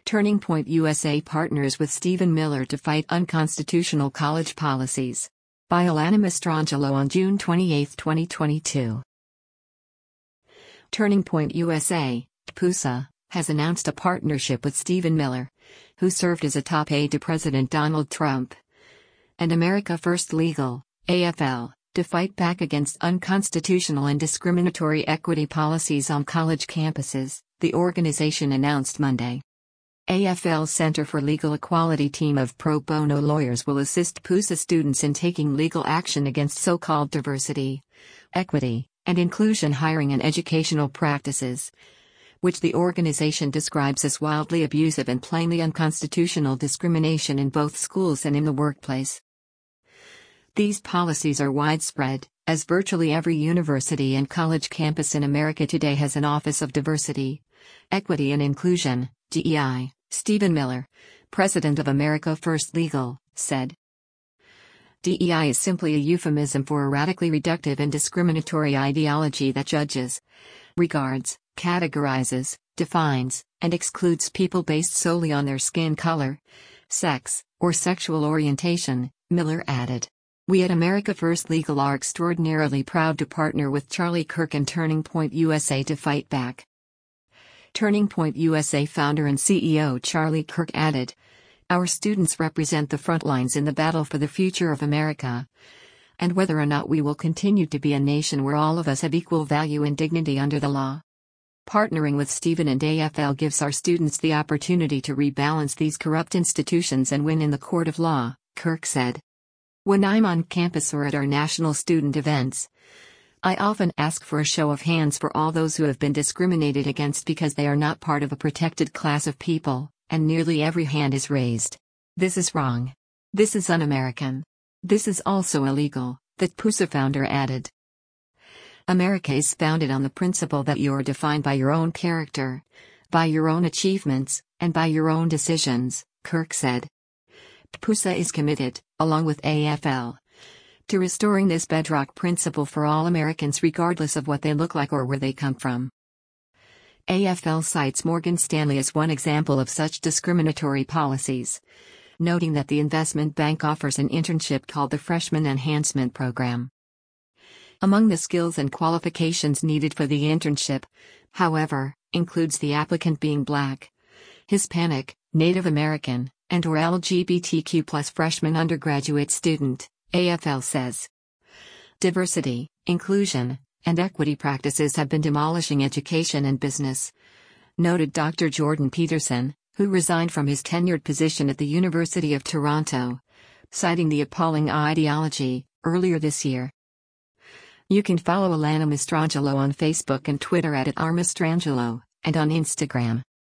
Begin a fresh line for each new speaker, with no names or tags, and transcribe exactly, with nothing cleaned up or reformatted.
Turning Point U S A partners with Stephen Miller to fight unconstitutional college policies. By Alana Mastrangelo on June twenty-eighth, twenty twenty-two. Turning Point U S A, P U S A, has announced a partnership with Stephen Miller, who served as a top aide to President Donald Trump, and America First Legal, A F L, to fight back against unconstitutional and discriminatory equity policies on college campuses, the organization announced Monday. A F L's Center for Legal Equality team of pro bono lawyers will assist P U S A students in taking legal action against so-called diversity, equity, and inclusion hiring and educational practices, which the organization describes as wildly abusive and plainly unconstitutional discrimination in both schools and in the workplace. These policies are widespread, as virtually every university and college campus in America today has an Office of Diversity, Equity and Inclusion, D E I, Stephen Miller, president of America First Legal, said. D E I is simply a euphemism for a radically reductive and discriminatory ideology that judges, regards, categorizes, defines, and excludes people based solely on their skin color, sex, or sexual orientation, Miller added. We at America First Legal are extraordinarily proud to partner with Charlie Kirk and Turning Point U S A to fight back. Turning Point U S A founder and C E O Charlie Kirk added, "Our students represent the front lines in the battle for the future of America, and whether or not we will continue to be a nation where all of us have equal value and dignity under the law. Partnering with Stephen and A F L gives our students the opportunity to rebalance these corrupt institutions and win in the court of law," Kirk said. "When I'm on campus or at our national student events, I often ask for a show of hands for all those who have been discriminated against because they are not part of a protected class of people, and nearly every hand is raised. This is wrong. This is un-American. This is also illegal," the P U S A founder added. "America is founded on the principle that you are defined by your own character, by your own achievements, and by your own decisions," Kirk said. P U S A is committed, along with A F L, to restoring this bedrock principle for all Americans regardless of what they look like or where they come from. A F L cites Morgan Stanley as one example of such discriminatory policies, noting that the investment bank offers an internship called the Freshman Enhancement Program. Among the skills and qualifications needed for the internship, however, includes the applicant being Black, Hispanic, Native American, and or L G B T Q plus freshman undergraduate student, A F L says. Diversity, inclusion, and equity practices have been demolishing education and business, noted Doctor Jordan Peterson, who resigned from his tenured position at the University of Toronto, citing the appalling ideology, earlier this year. You can follow Alana Mastrangelo on Facebook and Twitter at @rmastrangelo, and on Instagram.